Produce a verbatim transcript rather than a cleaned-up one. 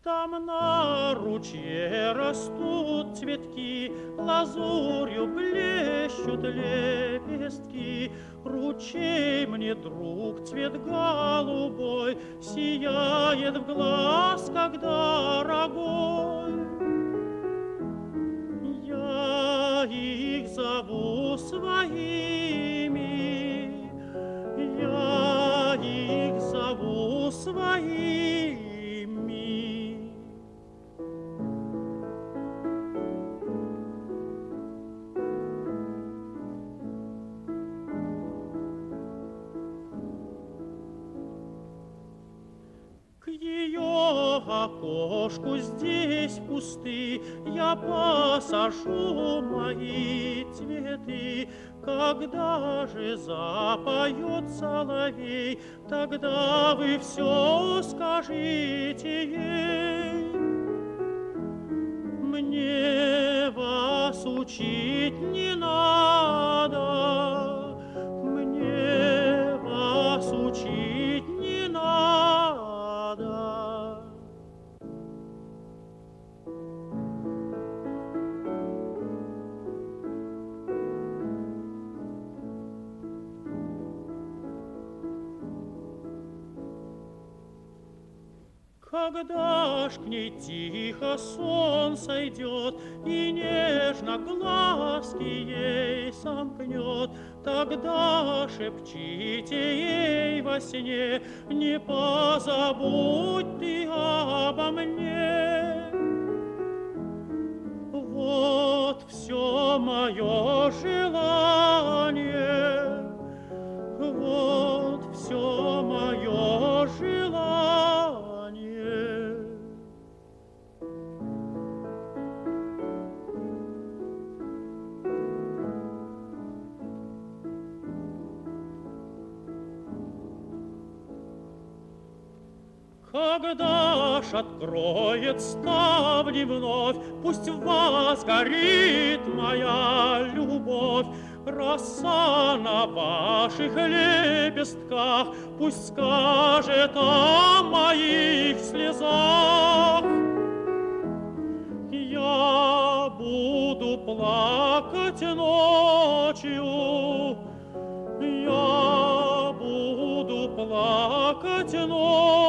Там на ручье растут цветки, лазурью блещут лепестки. Ручей мне, друг, цвет голубой, сияет в глаз, как дорогой. Я их зову своими, я их зову своими. К ее окошку здесь кусты я посажу мои цветы. Когда же запоет соловей, тогда вы все скажите ей. Мне вас учить не надо, мне вас учить не надо. Когда ж к ней тихо сон сойдет и нежно глазки ей сомкнет, тогда шепчите ей во сне: не позабудь ты обо мне. Вот все мое желание, вот все мое желание. Когда ж откроет ставни вновь, пусть в вас горит моя любовь. Роса на ваших лепестках пусть скажет о моих слезах. Я буду плакать ночью, я буду плакать ночью.